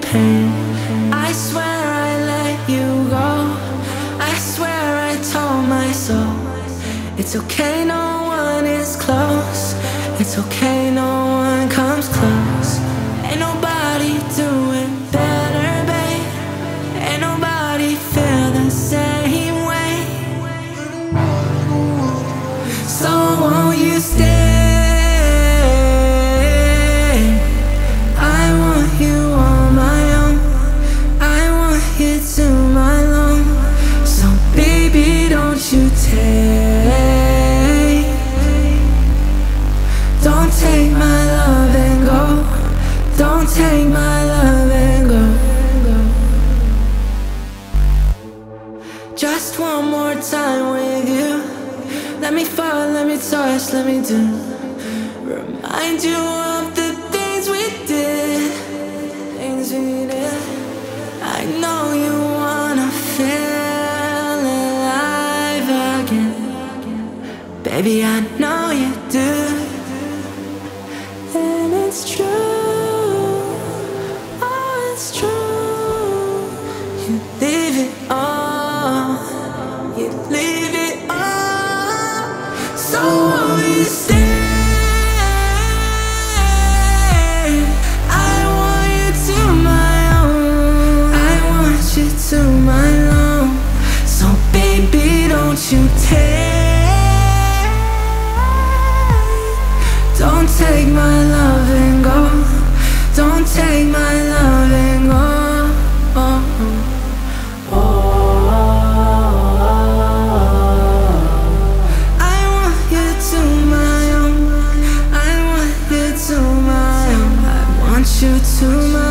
pain. I swear I let you go. I swear I told my soul it's okay, no one is close. It's okay, no one comes close. Ain't nobody doing better, babe. Ain't nobody feel the same way. So won't you stay? I want you on my own. I want you to my lung. So baby, don't you don't take my love and go. Don't take my love and go. Just one more time with you. Let me fall, let me touch, let me do. Remind you of the things we did. Things we did. I know you wanna feel alive again. Baby, I know you do. And it's true, oh it's true. You leave it all, you leave it all. So will you stay? I want you to my own. I want you to my own. So baby, don't you don't take my love and go. Don't take my love and go. Oh, oh, oh. I want you to my own. I want you to my own. I want you to my